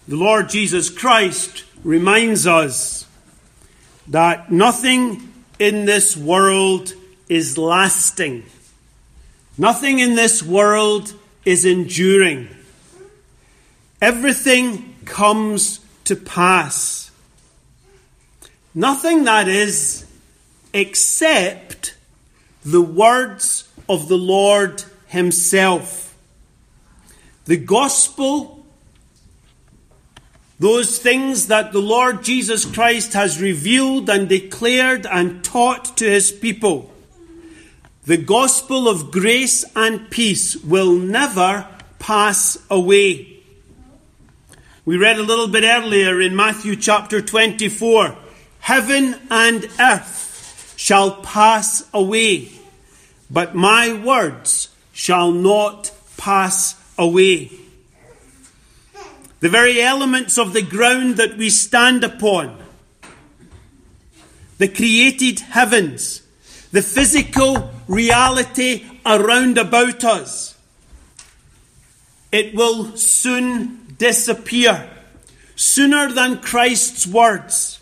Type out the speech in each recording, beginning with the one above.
The Lord Jesus Christ reminds us that nothing in this world is lasting. Nothing in this world is enduring. Everything comes to pass. Nothing, that is, except the words of the Lord himself. The gospel, those things that the Lord Jesus Christ has revealed and declared and taught to his people, the gospel of grace and peace will never pass away. We read a little bit earlier in Matthew chapter 24, heaven and earth shall pass away, but my words shall not pass away. The very elements of the ground that we stand upon, the created heavens, the physical reality around about us, it will soon disappear, sooner than Christ's words.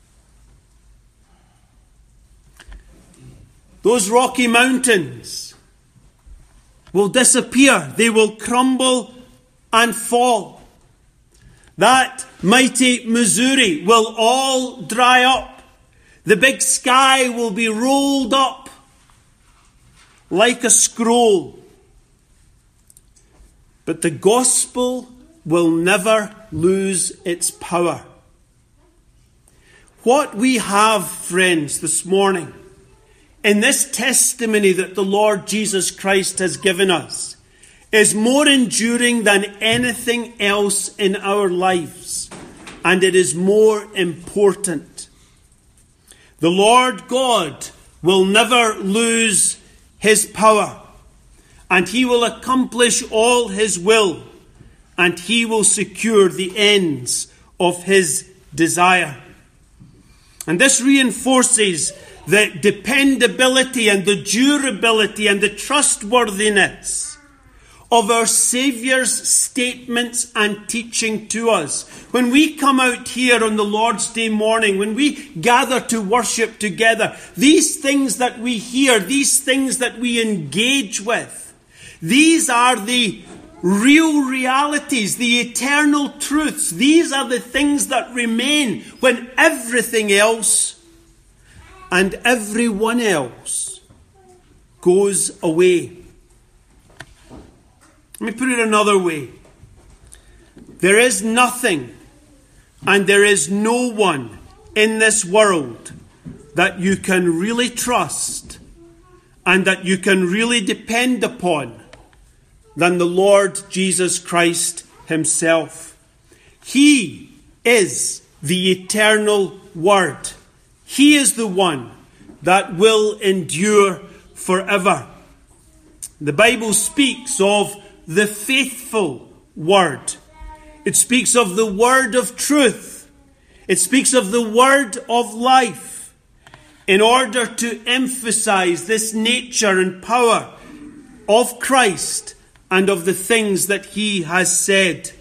Those rocky mountains will disappear. They will crumble and fall. That mighty Missouri will all dry up. The big sky will be rolled up like a scroll. But the gospel will never lose its power. What we have, friends, this morning, in this testimony that the Lord Jesus Christ has given us, is more enduring than anything else in our lives, and it is more important. The Lord God will never lose his power, and he will accomplish all his will, and he will secure the ends of his desire. And this reinforces the dependability and the durability and the trustworthiness of our Saviour's statements and teaching to us. When we come out here on the Lord's Day morning, when we gather to worship together, these things that we hear, these things that we engage with, these are the real realities, the eternal truths. These are the things that remain when everything else and everyone else goes away. Let me put it another way. There is nothing and there is no one in this world that you can really trust and that you can really depend upon than the Lord Jesus Christ himself. He is the eternal Word. He is the one that will endure forever. The Bible speaks of the faithful Word. It speaks of the Word of truth. It speaks of the Word of life, in order to emphasize this nature and power of Christ and of the things that he has said.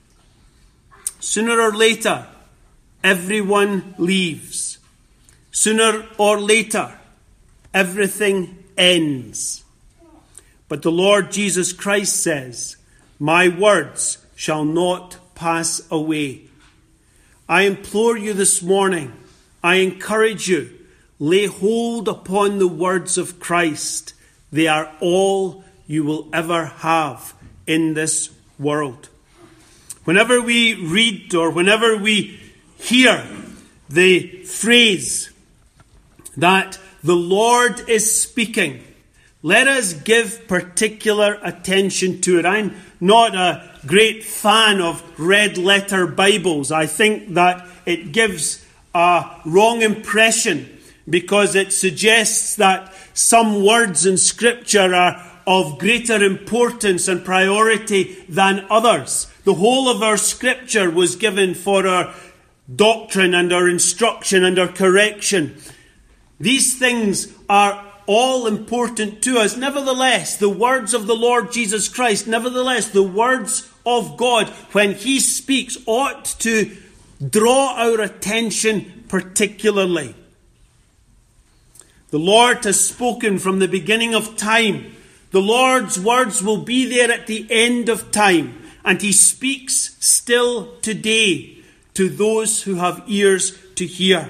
Sooner or later, everyone leaves. Sooner or later, everything ends. But the Lord Jesus Christ says, my words shall not pass away. I implore you this morning, I encourage you, lay hold upon the words of Christ. They are all you will ever have in this world. Whenever we read or whenever we hear the phrase that the Lord is speaking, let us give particular attention to it. I'm not a great fan of red letter Bibles. I think that it gives a wrong impression because it suggests that some words in Scripture are of greater importance and priority than others. The whole of our Scripture was given for our doctrine and our instruction and our correction. These things are all important to us. Nevertheless, the words of the Lord Jesus Christ, nevertheless, the words of God, when he speaks, ought to draw our attention particularly. The Lord has spoken from the beginning of time. The Lord's words will be there at the end of time. And he speaks still today to those who have ears to hear.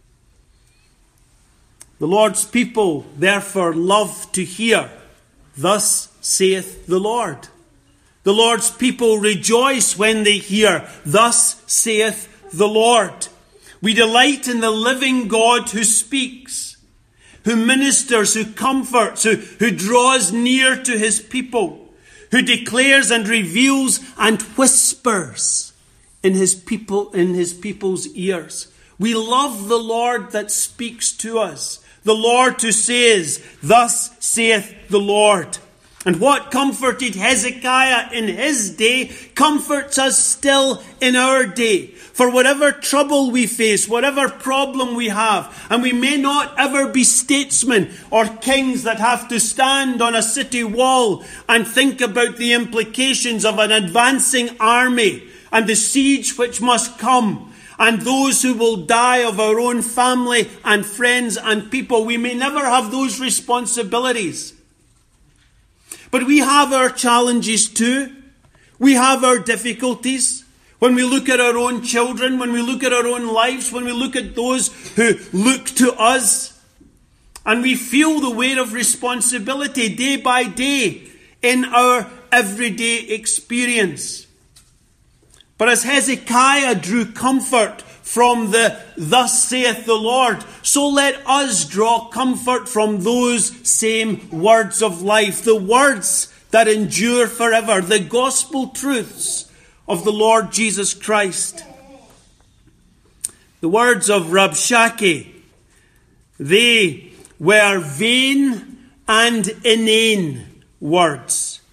The Lord's people, therefore, love to hear, "Thus saith the Lord." The Lord's people rejoice when they hear, "Thus saith the Lord." We delight in the living God who speaks, who ministers, who comforts, who draws near to his people, who declares and reveals and whispers in his people's ears. We love the Lord that speaks to us, the Lord who says, "Thus saith the Lord." And what comforted Hezekiah in his day comforts us still in our day. For whatever trouble we face, whatever problem we have, and we may not ever be statesmen or kings that have to stand on a city wall and think about the implications of an advancing army and the siege which must come, and those who will die of our own family and friends and people. We may never have those responsibilities. But we have our challenges too. We have our difficulties. When we look at our own children, when we look at our own lives, when we look at those who look to us, and we feel the weight of responsibility day by day in our everyday experience. But as Hezekiah drew comfort from the "Thus saith the Lord," so let us draw comfort from those same words of life, the words that endure forever, the gospel truths of the Lord Jesus Christ. The words of Rabshakeh, they were vain and inane words.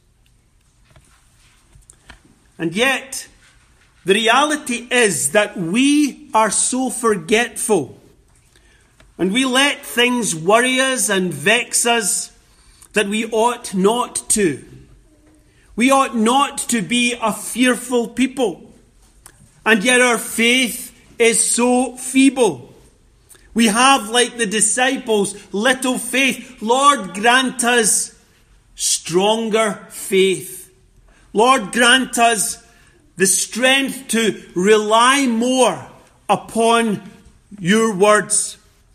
And yet, the reality is that we are so forgetful, and we let things worry us and vex us that we ought not to. We ought not to be a fearful people, and yet our faith is so feeble. We have, like the disciples, little faith. Lord, grant us stronger faith. Lord, grant us the strength to rely more upon your words.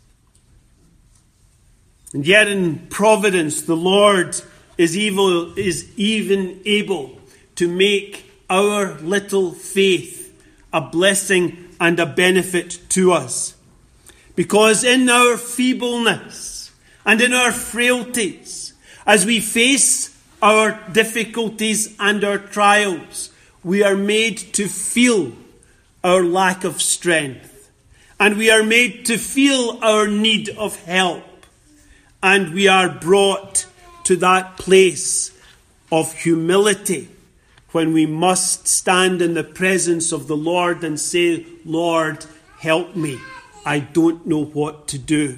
And yet in providence, the Lord is even able to make our little faith a blessing and a benefit to us. Because in our feebleness and in our frailties, as we face our difficulties and our trials, we are made to feel our lack of strength. And we are made to feel our need of help. And we are brought to that place of humility when we must stand in the presence of the Lord and say, "Lord, help me. I don't know what to do."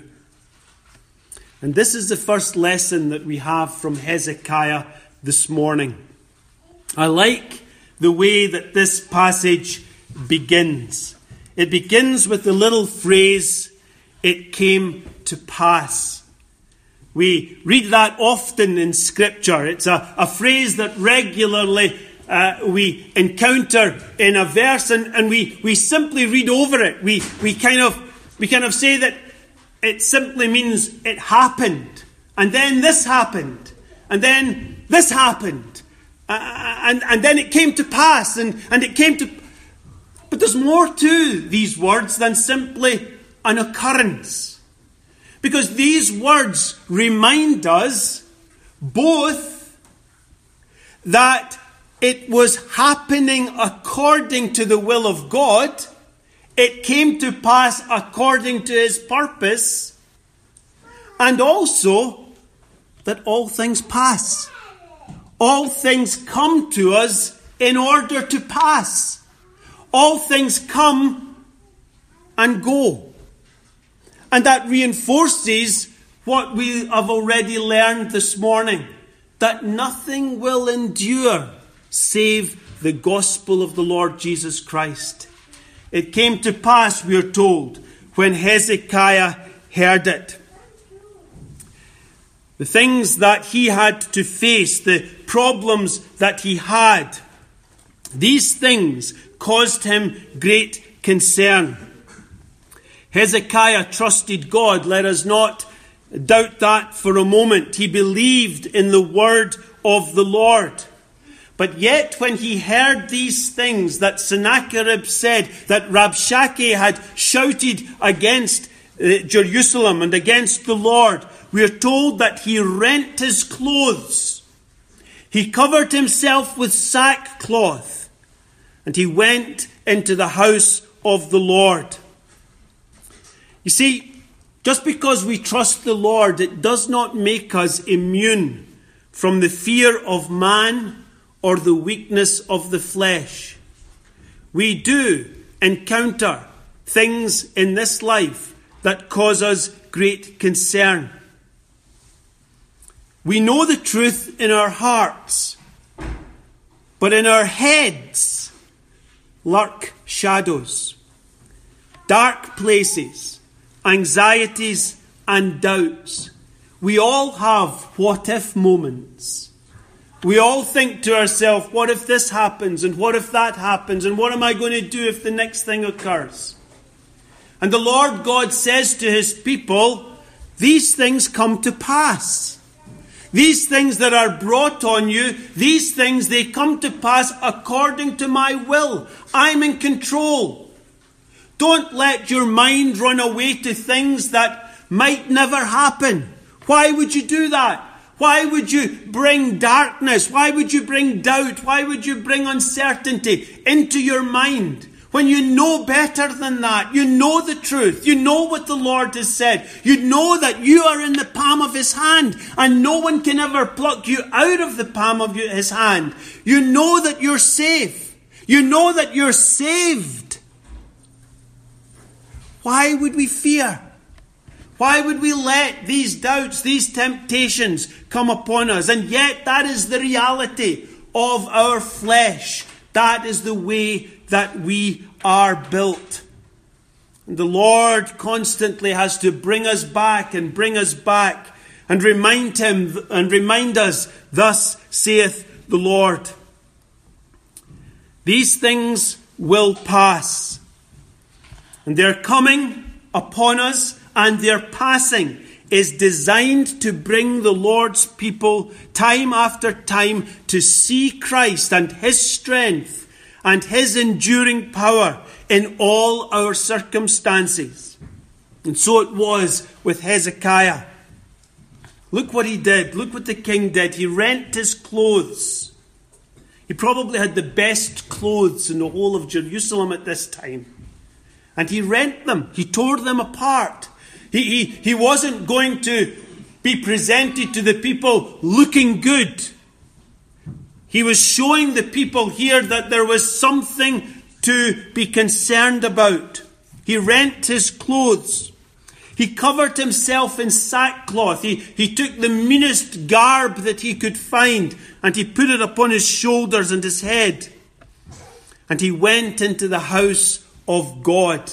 And this is the first lesson that we have from Hezekiah this morning. I like the way that this passage begins. It begins with the little phrase, "It came to pass." We read that often in Scripture. It's a phrase that regularly we encounter in a verse, and we simply read over it. We kind of say that it simply means it happened, and then this happened, and then this happened, and then it came to pass, and it came to. But there's more to these words than simply an occurrence. Because these words remind us both that it was happening according to the will of God, it came to pass according to his purpose, and also that all things pass. All things come to us in order to pass. All things come and go. And that reinforces what we have already learned this morning, that nothing will endure save the gospel of the Lord Jesus Christ. It came to pass, we are told, when Hezekiah heard it. The things that he had to face, the problems that he had, these things caused him great concern. Hezekiah trusted God. Let us not doubt that for a moment. He believed in the word of the Lord. But yet when he heard these things that Sennacherib said, that Rabshakeh had shouted against Jerusalem and against the Lord, we are told that he rent his clothes. He covered himself with sackcloth, and he went into the house of the Lord. You see, just because we trust the Lord, it does not make us immune from the fear of man or the weakness of the flesh. We do encounter things in this life that cause us great concern. We know the truth in our hearts, but in our heads lurk shadows, dark places, anxieties and doubts. We all have what-if moments. We all think to ourselves, what if this happens, and what if that happens, and what am I going to do if the next thing occurs? And the Lord God says to his people, these things come to pass. These things that are brought on you, these things, they come to pass according to my will. I'm in control. Don't let your mind run away to things that might never happen. Why would you do that? Why would you bring darkness? Why would you bring doubt? Why would you bring uncertainty into your mind when you know better than that? You know the truth. You know what the Lord has said. You know that you are in the palm of his hand and no one can ever pluck you out of the palm of his hand. You know that you're safe. You know that you're saved. Why would we fear? Why would we let these doubts, these temptations come upon us? And yet that is the reality of our flesh. That is the way that we are built. And the Lord constantly has to bring us back and remind us, thus saith the Lord. These things will pass. And their coming upon us and their passing is designed to bring the Lord's people time after time to see Christ and his strength and his enduring power in all our circumstances. And so it was with Hezekiah. Look what he did. Look what the king did. He rent his clothes. He probably had the best clothes in the whole of Jerusalem at this time. And he rent them. He tore them apart. He wasn't going to be presented to the people looking good. He was showing the people here that there was something to be concerned about. He rent his clothes. He covered himself in sackcloth. He took the meanest garb that he could find and he put it upon his shoulders and his head. And he went into the house of God.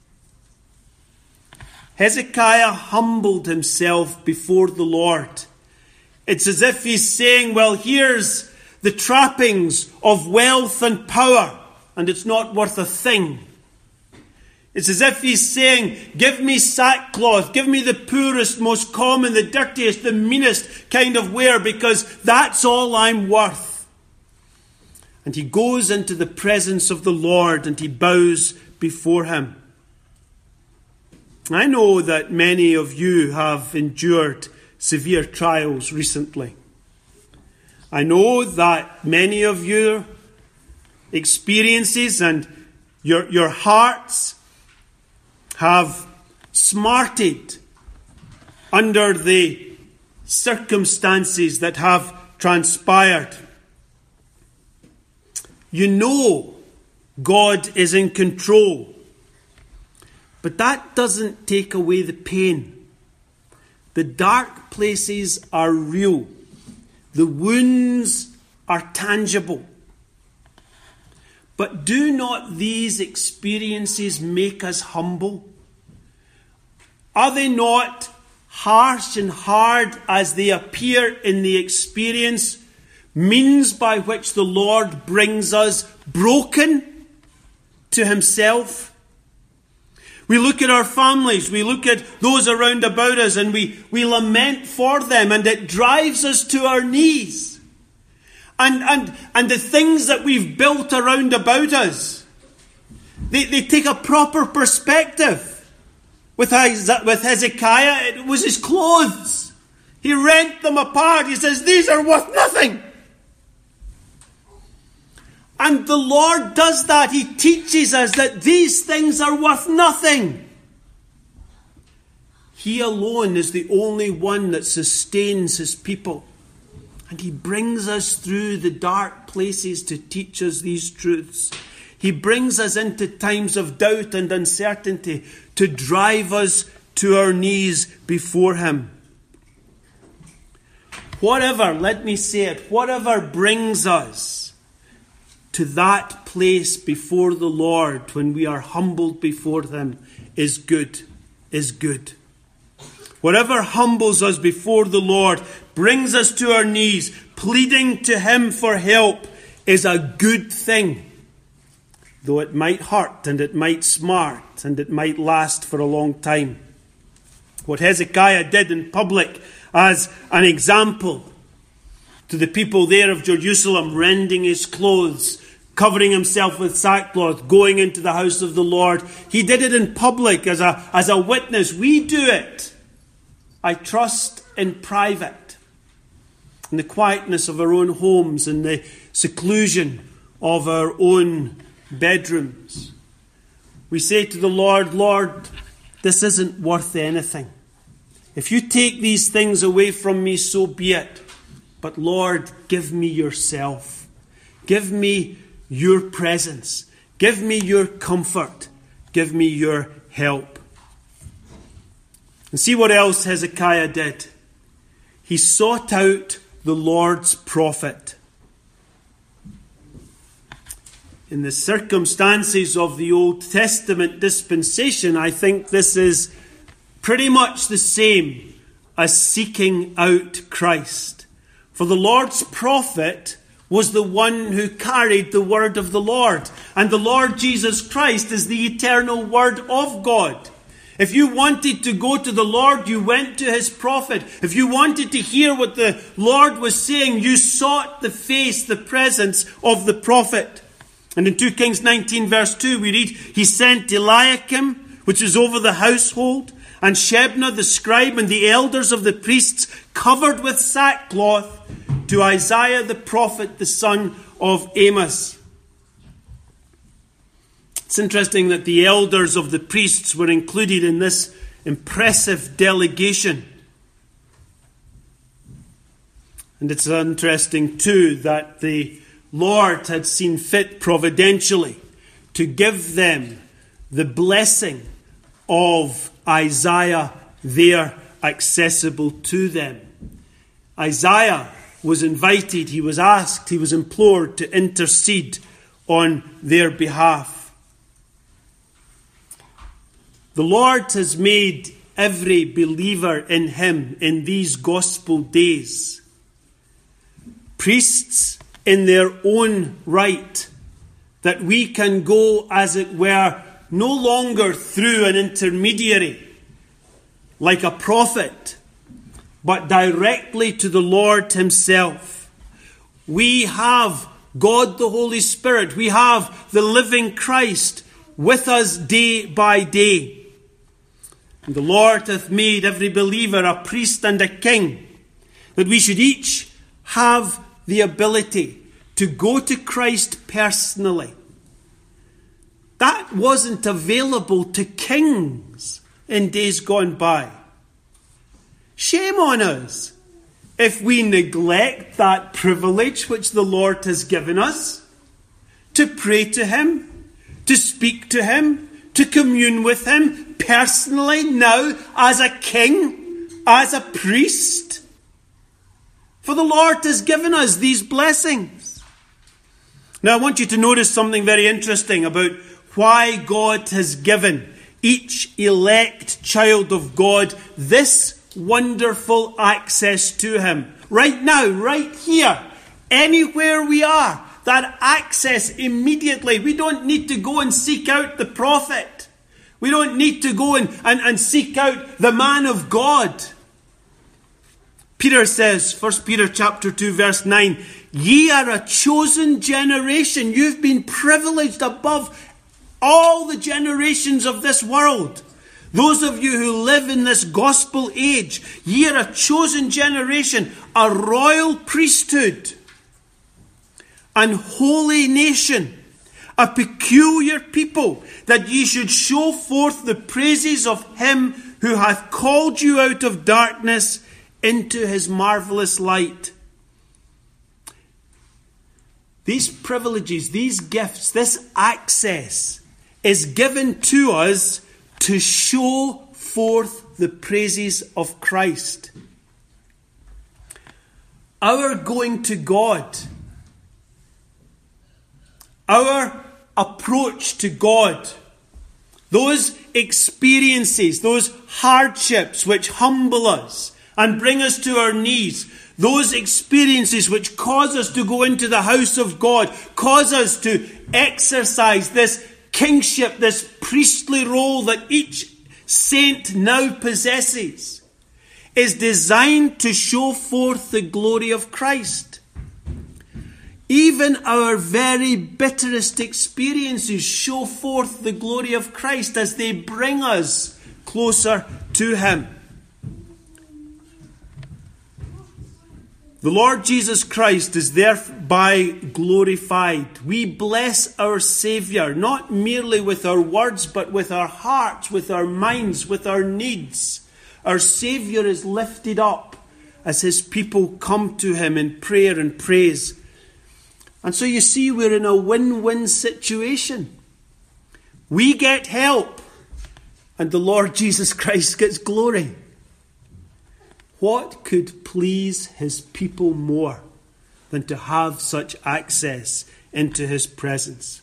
Hezekiah humbled himself before the Lord. It's as if he's saying, well, here's the trappings of wealth and power, and it's not worth a thing. It's as if he's saying, give me sackcloth, give me the poorest, most common, the dirtiest, the meanest kind of wear, because that's all I'm worth. And he goes into the presence of the Lord and he bows before him. I know that many of you have endured severe trials recently. I know that many of your experiences and your hearts have smarted under the circumstances that have transpired. You know God is in control. But that doesn't take away the pain. The dark places are real. The wounds are tangible. But do not these experiences make us humble? Are they not harsh and hard as they appear in the experience, means by which the Lord brings us broken to himself? We look at our families, we look at those around about us, and we lament for them, and it drives us to our knees. And the things that we've built around about us, they take a proper perspective. With Hezekiah, it was his clothes. He rent them apart. He says, these are worth nothing. And the Lord does that. He teaches us that these things are worth nothing. He alone is the only one that sustains his people. And he brings us through the dark places to teach us these truths. He brings us into times of doubt and uncertainty to drive us to our knees before him. Whatever, let me say it, whatever brings us to that place before the Lord when we are humbled before him is good, is good. Whatever humbles us before the Lord, brings us to our knees, pleading to him for help, is a good thing. Though it might hurt and it might smart and it might last for a long time. What Hezekiah did in public as an example to the people there of Jerusalem, rending his clothes, covering himself with sackcloth, going into the house of the Lord. He did it in public as a witness. We do it, I trust, in private, in the quietness of our own homes, in the seclusion of our own bedrooms. We say to the Lord, Lord, this isn't worth anything. If you take these things away from me, so be it. But Lord, give me yourself. Give me your presence. Give me your comfort. Give me your help. And see what else Hezekiah did. He sought out the Lord's prophet. In the circumstances of the Old Testament dispensation, I think this is pretty much the same as seeking out Christ. For the Lord's prophet was the one who carried the word of the Lord. And the Lord Jesus Christ is the eternal word of God. If you wanted to go to the Lord, you went to his prophet. If you wanted to hear what the Lord was saying, you sought the face, the presence of the prophet. And in 2 Kings 19 verse 2 we read, he sent Eliakim, which is over the household, and Shebna the scribe and the elders of the priests covered with sackcloth to Isaiah the prophet, the son of Amos. It's interesting that the elders of the priests were included in this impressive delegation. And it's interesting too that the Lord had seen fit providentially to give them the blessing of Isaiah there accessible to them. Isaiah was invited, he was asked, he was implored to intercede on their behalf. The Lord has made every believer in him in these gospel days priests in their own right, that we can go, as it were, no longer through an intermediary like a prophet, but directly to the Lord himself. We have God the Holy Spirit. We have the living Christ with us day by day. And the Lord hath made every believer a priest and a king, that we should each have the ability to go to Christ personally. That wasn't available to kings in days gone by. Shame on us if we neglect that privilege which the Lord has given us to pray to him, to speak to him, to commune with him personally now as a king, as a priest. For the Lord has given us these blessings. Now I want you to notice something very interesting about why God has given each elect child of God this wonderful access to him. Right now, right here, anywhere we are, that access immediately. We don't need to go and seek out the prophet. We don't need to go and seek out the man of God. Peter says, 1 Peter chapter 2 verse 9, ye are a chosen generation. You've been privileged above all the generations of this world. Those of you who live in this gospel age, ye are a chosen generation, a royal priesthood, an holy nation, a peculiar people, that ye should show forth the praises of him who hath called you out of darkness into his marvelous light. These privileges, these gifts, this access is given to us to show forth the praises of Christ. Our going to God, our approach to God, those experiences, those hardships which humble us and bring us to our knees, those experiences which cause us to go into the house of God, cause us to exercise this kingship, this priestly role that each saint now possesses, is designed to show forth the glory of Christ. Even our very bitterest experiences show forth the glory of Christ as they bring us closer to him. The Lord Jesus Christ is thereby glorified. We bless our Saviour, not merely with our words, but with our hearts, with our minds, with our needs. Our Saviour is lifted up as his people come to him in prayer and praise. And so you see, we're in a win-win situation. We get help, and the Lord Jesus Christ gets glory. What could please his people more than to have such access into his presence?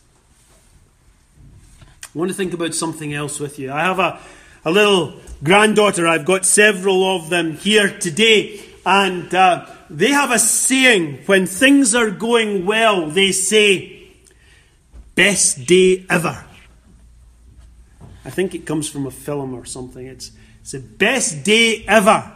I want to think about something else with you. I have a little granddaughter. I've got several of them here today. And they have a saying when things are going well. They say, best day ever. I think it comes from a film or something. It's the best day ever.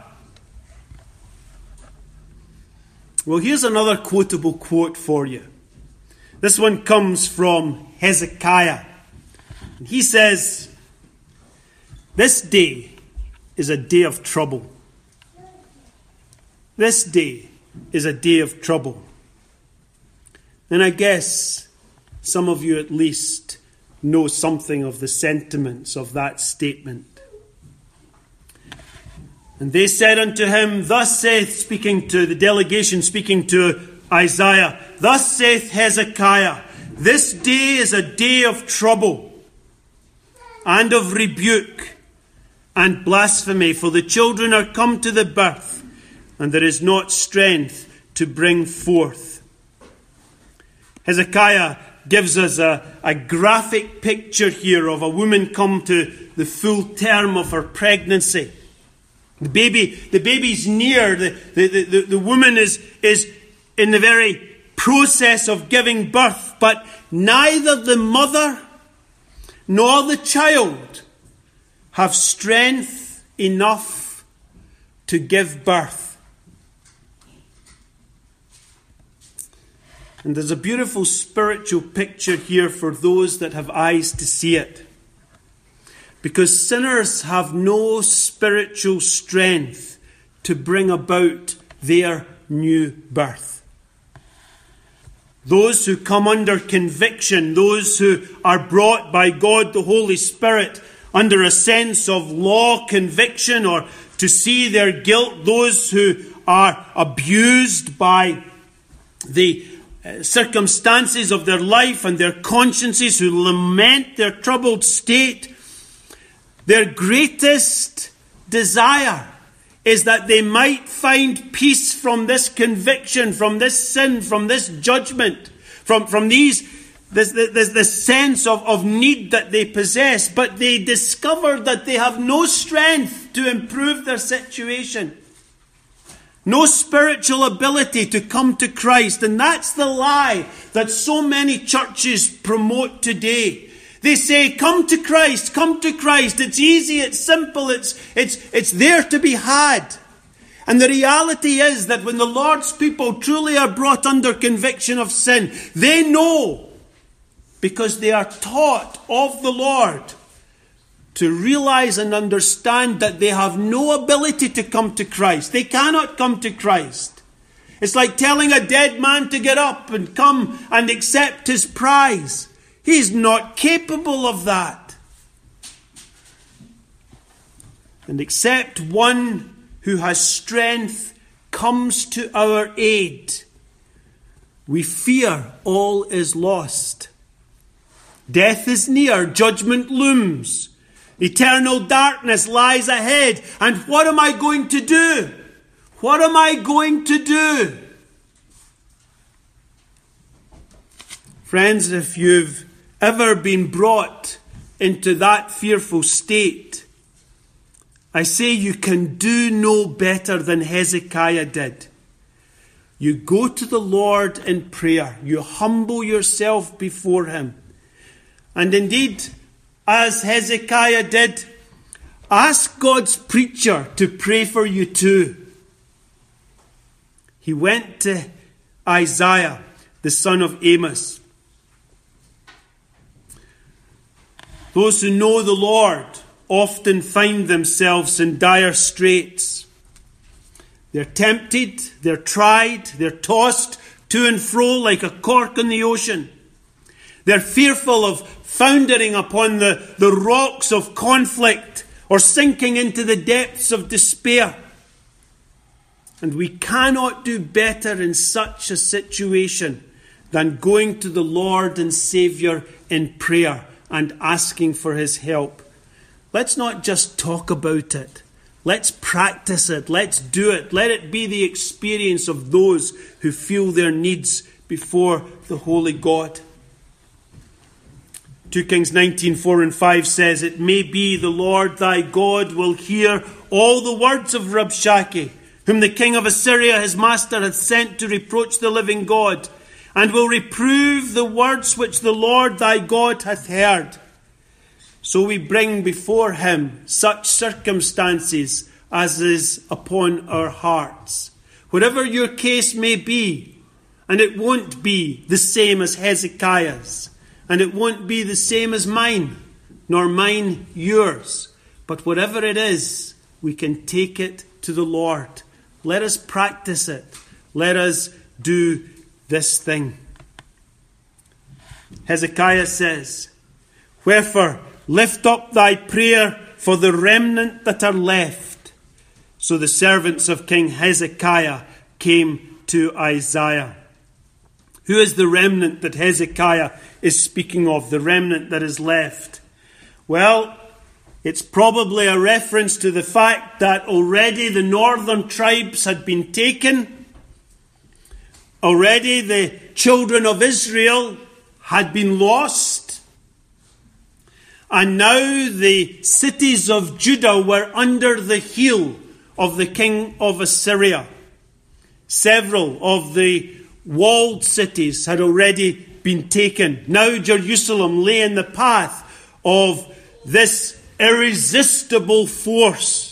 Well, here's another quotable quote for you. This one comes from Hezekiah. And he says, this day is a day of trouble. This day is a day of trouble. And I guess some of you at least know something of the sentiments of that statement. And they said unto him, thus saith, speaking to the delegation, speaking to Isaiah, thus saith Hezekiah, this day is a day of trouble and of rebuke and blasphemy, for the children are come to the birth, and there is not strength to bring forth. Hezekiah gives us a graphic picture here of a woman come to the full term of her pregnancy. The baby's near. The woman is in the very process of giving birth, but neither the mother nor the child have strength enough to give birth. And there's a beautiful spiritual picture here for those that have eyes to see it. Because sinners have no spiritual strength to bring about their new birth. Those who come under conviction, those who are brought by God the Holy Spirit under a sense of law conviction or to see their guilt, those who are abused by the circumstances of their life and their consciences, who lament their troubled state, their greatest desire is that they might find peace from this conviction, from this sin, from this judgment, from this sense of need that they possess, but they discover that they have no strength to improve their situation. No spiritual ability to come to Christ. And that's the lie that so many churches promote today. They say, come to Christ, come to Christ. It's easy, it's simple, it's there to be had. And the reality is that when the Lord's people truly are brought under conviction of sin, they know, because they are taught of the Lord, to realize and understand that they have no ability to come to Christ. They cannot come to Christ. It's like telling a dead man to get up and come and accept his prize. He's not capable of that. And except one who has strength comes to our aid, we fear all is lost. Death is near, judgment looms. Eternal darkness lies ahead. And what am I going to do? What am I going to do? Friends, if you've ever been brought into that fearful state, I say you can do no better than Hezekiah did. You go to the Lord in prayer. You humble yourself before him. And indeed, as Hezekiah did, ask God's preacher to pray for you too. He went to Isaiah, the son of Amos. Those who know the Lord often find themselves in dire straits. They're tempted, they're tried, they're tossed to and fro like a cork in the ocean. They're fearful of foundering upon the rocks of conflict or sinking into the depths of despair. And we cannot do better in such a situation than going to the Lord and Saviour in prayer and asking for his help. Let's not just talk about it. Let's practice it. Let's do it. Let it be the experience of those who feel their needs before the Holy God. 2 Kings 19:4 and 5 says, "It may be the Lord thy God will hear all the words of Rabshakeh, whom the king of Assyria his master hath sent to reproach the living God, and will reprove the words which the Lord thy God hath heard." So we bring before him such circumstances as is upon our hearts. Whatever your case may be, and it won't be the same as Hezekiah's, and it won't be the same as mine, nor mine yours. But whatever it is, we can take it to the Lord. Let us practice it. Let us do this thing. Hezekiah says, "Wherefore, lift up thy prayer for the remnant that are left." So the servants of King Hezekiah came to Isaiah. Who is the remnant that Hezekiah is speaking of, the remnant that is left? Well, it's probably a reference to the fact that already the northern tribes had been taken. Already the children of Israel had been lost. And now the cities of Judah were under the heel of the king of Assyria. Several of the walled cities had already been taken. Now Jerusalem lay in the path of this irresistible force.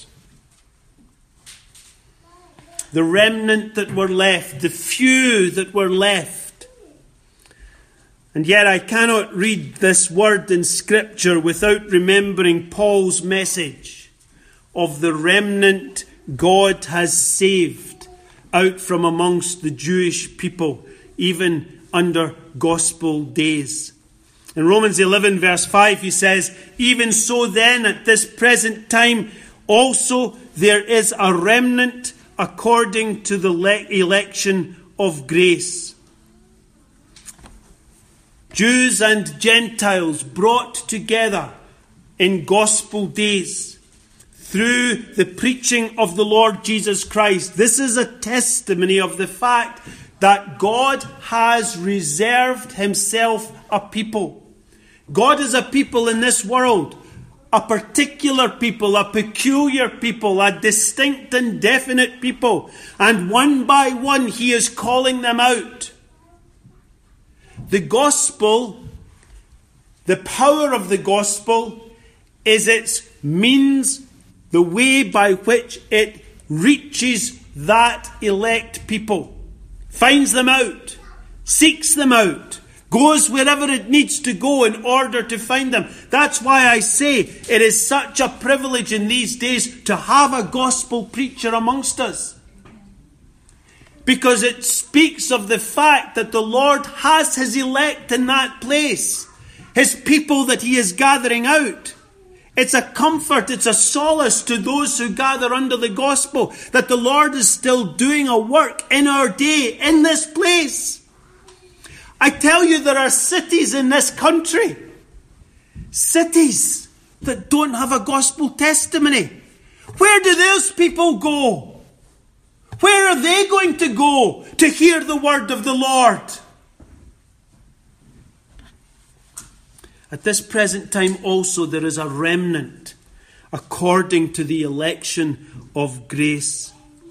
The remnant that were left, the few that were left. And yet I cannot read this word in Scripture without remembering Paul's message of the remnant God has saved out from amongst the Jewish people, even under gospel days. In Romans 11 verse 5 he says, "Even so then at this present time also there is a remnant according to the election of grace." Jews and Gentiles brought together in gospel days through the preaching of the Lord Jesus Christ. This is a testimony of the fact that God has reserved himself a people. God is a people in this world, a particular people, a peculiar people, a distinct and definite people. And one by one he is calling them out. The gospel, the power of the gospel, is its means, the way by which it reaches that elect people, finds them out, seeks them out, goes wherever it needs to go in order to find them. That's why I say it is such a privilege in these days to have a gospel preacher amongst us. Because it speaks of the fact that the Lord has his elect in that place, his people that he is gathering out. It's a comfort, it's a solace to those who gather under the gospel that the Lord is still doing a work in our day, in this place. I tell you, there are cities in this country, cities that don't have a gospel testimony. Where do those people go? Where are they going to go to hear the word of the Lord? At this present time also there is a remnant according to the election of grace.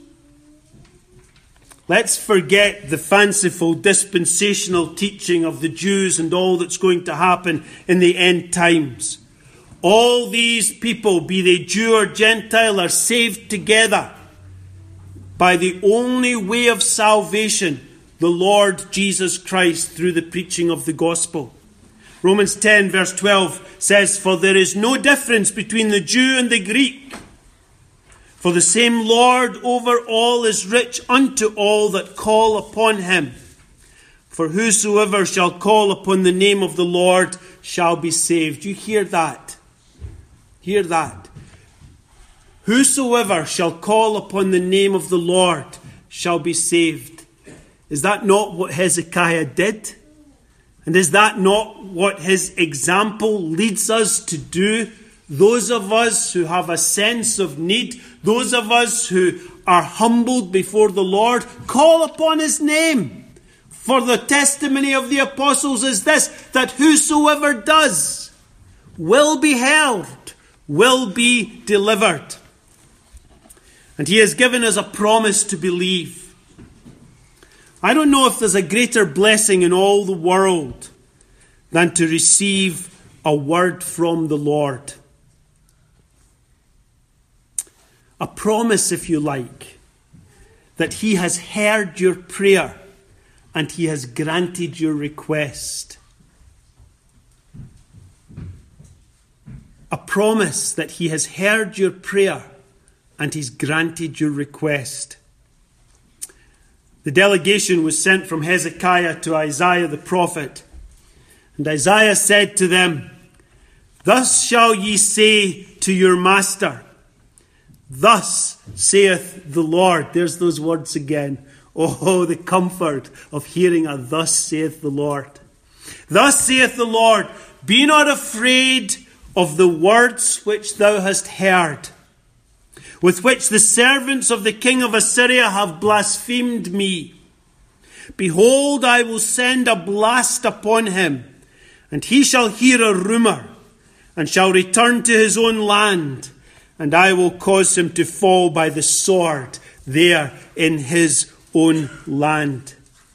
Let's forget the fanciful dispensational teaching of the Jews and all that's going to happen in the end times. All these people, be they Jew or Gentile, are saved together by the only way of salvation, the Lord Jesus Christ, through the preaching of the gospel. Romans 10 verse 12 says, "For there is no difference between the Jew and the Greek. For the same Lord over all is rich unto all that call upon him. For whosoever shall call upon the name of the Lord shall be saved." You hear that? Hear that. Whosoever shall call upon the name of the Lord shall be saved. Is that not what Hezekiah did? And is that not what his example leads us to do? Those of us who have a sense of need, those of us who are humbled before the Lord, call upon his name. For the testimony of the apostles is this, that whosoever does will be helped, will be delivered. And he has given us a promise to believe. I don't know if there's a greater blessing in all the world than to receive a word from the Lord. A promise, if you like, that he has heard your prayer and he has granted your request. A promise that he has heard your prayer and he's granted your request. The delegation was sent from Hezekiah to Isaiah the prophet. And Isaiah said to them, "Thus shall ye say to your master, Thus saith the Lord." There's those words again. Oh, the comfort of hearing a "Thus saith the Lord." "Thus saith the Lord, be not afraid of the words which thou hast heard, with which the servants of the king of Assyria have blasphemed me. Behold, I will send a blast upon him, and he shall hear a rumour, and shall return to his own land, and I will cause him to fall by the sword there in his own land."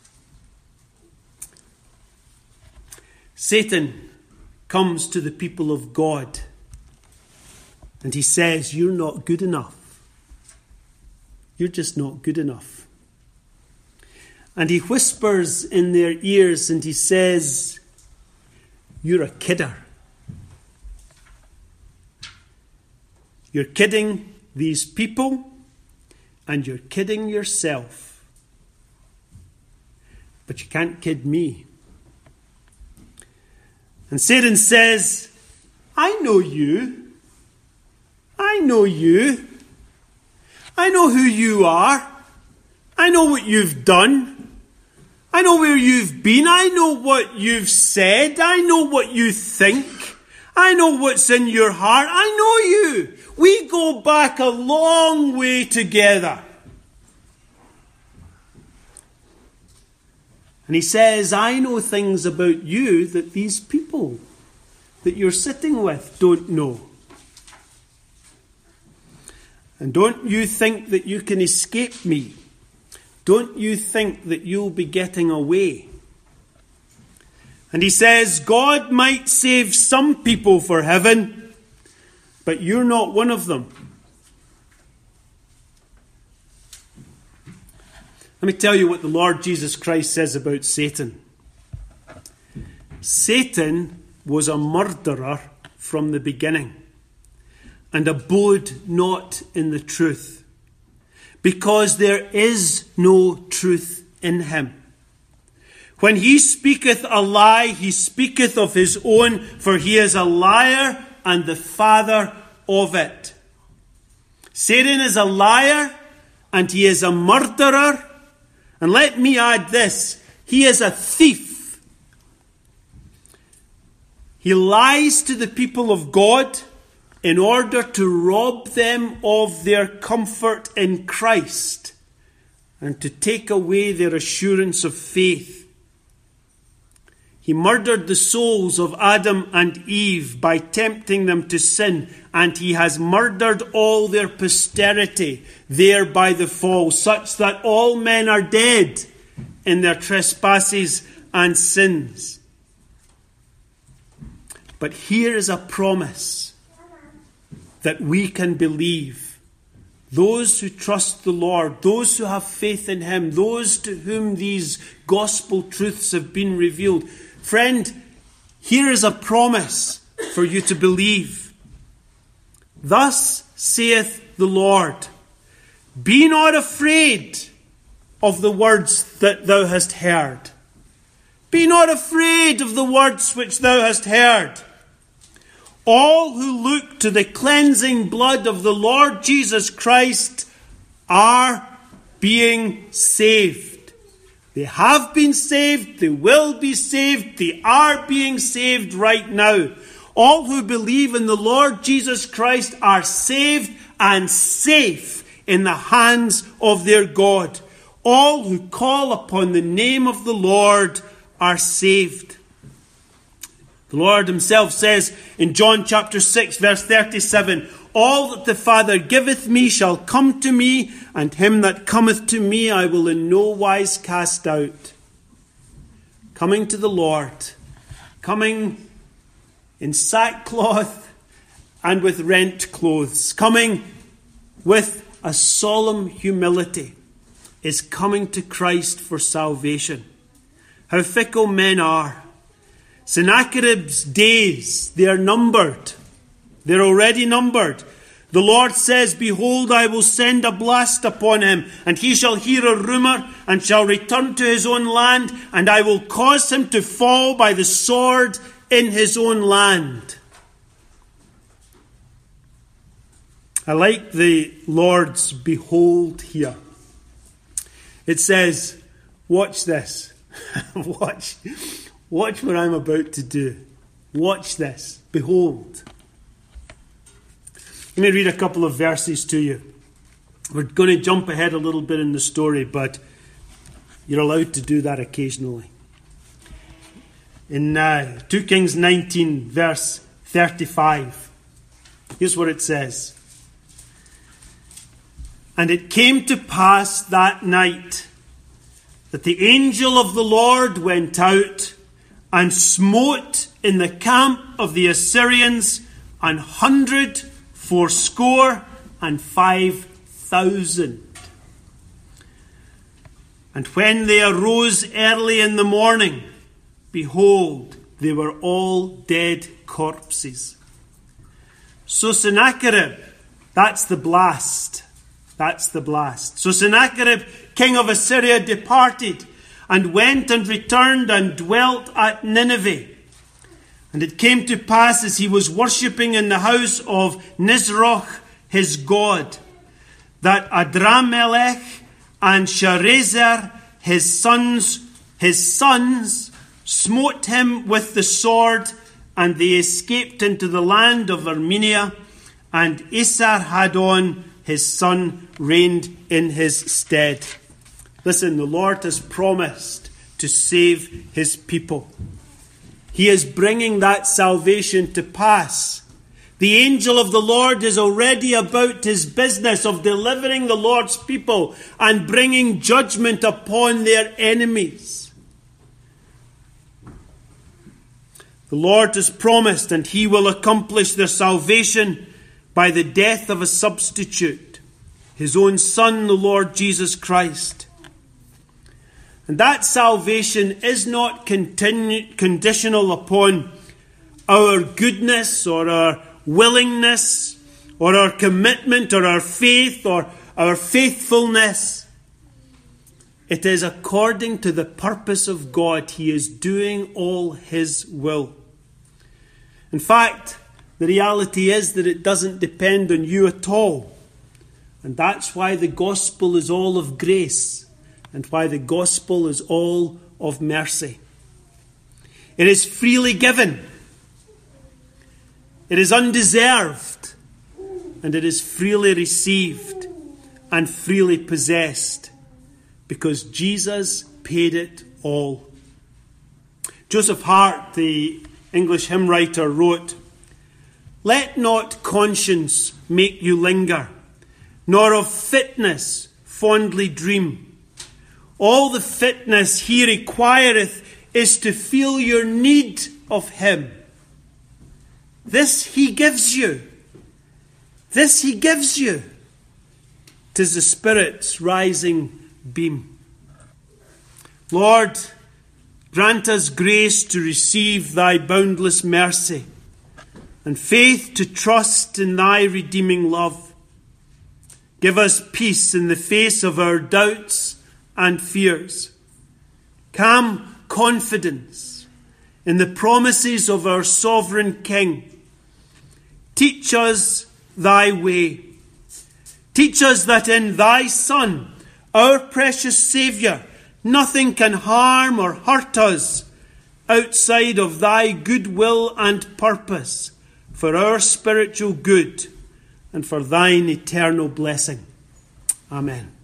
Satan comes to the people of God and he says, "You're not good enough. You're just not good enough." And he whispers in their ears and he says, "You're a kidder. You're kidding these people and you're kidding yourself. But you can't kid me." And Satan says, "I know you. I know you. I know who you are. I know what you've done. I know where you've been. I know what you've said. I know what you think. I know what's in your heart. I know you. We go back a long way together." And he says, I know things about you that these people that you're sitting with don't know. And don't you think that you can escape me? Don't you think that you'll be getting away? And he says, God might save some people for heaven, but you're not one of them. Let me tell you what the Lord Jesus Christ says about Satan. Satan was a murderer from the beginning, and abode not in the truth, because there is no truth in him. When he speaketh a lie, he speaketh of his own, for he is a liar and the father of it. Satan is a liar and he is a murderer. And let me add this, he is a thief. He lies to the people of God in order to rob them of their comfort in Christ and to take away their assurance of faith. He murdered the souls of Adam and Eve by tempting them to sin, and he has murdered all their posterity there by the fall, such that all men are dead in their trespasses and sins. But here is a promise that we can believe. Those who trust the Lord, those who have faith in him, those to whom these gospel truths have been revealed. Friend, here is a promise for you to believe. Thus saith the Lord, be not afraid of the words that thou hast heard. Be not afraid of the words which thou hast heard. All who look to the cleansing blood of the Lord Jesus Christ are being saved. They have been saved, they will be saved, they are being saved right now. All who believe in the Lord Jesus Christ are saved and safe in the hands of their God. All who call upon the name of the Lord are saved. The Lord himself says in John chapter 6 verse 37, all that the Father giveth me shall come to me, and him that cometh to me I will in no wise cast out. Coming to the Lord, coming in sackcloth and with rent clothes, coming with a solemn humility, is coming to Christ for salvation. How fickle men are. Sennacherib's days, they are numbered. They're already numbered. The Lord says, behold, I will send a blast upon him, and he shall hear a rumour, and shall return to his own land, and I will cause him to fall by the sword in his own land. I like the Lord's behold here. It says, watch this. Watch what I'm about to do. Watch this. Behold. Let me read a couple of verses to you. We're going to jump ahead a little bit in the story, but you're allowed to do that occasionally. In 2 Kings 19, verse 35, here's what it says. And it came to pass that night that the angel of the Lord went out and smote in the camp of the Assyrians 185,000. And when they arose early in the morning, behold, they were all dead corpses. So Sennacherib, that's the blast. That's the blast. So Sennacherib, king of Assyria, departed and went and returned and dwelt at Nineveh. And it came to pass as he was worshipping in the house of Nisroch, his god, that Adramelech and Sharezer, his sons, smote him with the sword, and they escaped into the land of Armenia, and Esarhaddon, his son, reigned in his stead. Listen, the Lord has promised to save his people. He is bringing that salvation to pass. The angel of the Lord is already about his business of delivering the Lord's people and bringing judgment upon their enemies. The Lord has promised, and he will accomplish their salvation by the death of a substitute, his own Son, the Lord Jesus Christ. And that salvation is not conditional upon our goodness or our willingness or our commitment or our faith or our faithfulness. It is according to the purpose of God. He is doing all his will. In fact, the reality is that it doesn't depend on you at all. And that's why the gospel is all of grace and why the gospel is all of mercy. It is freely given. It is undeserved. And it is freely received and freely possessed because Jesus paid it all. Joseph Hart, the English hymn writer, wrote, "Let not conscience make you linger, nor of fitness fondly dream. All the fitness he requireth is to feel your need of him. This he gives you. This he gives you. 'Tis the Spirit's rising beam." Lord, grant us grace to receive thy boundless mercy and faith to trust in thy redeeming love. Give us peace in the face of our doubts and fears, calm confidence in the promises of our sovereign King. Teach us thy way. Teach us that in thy Son, our precious Saviour, nothing can harm or hurt us outside of thy good will and purpose for our spiritual good and for thine eternal blessing. Amen.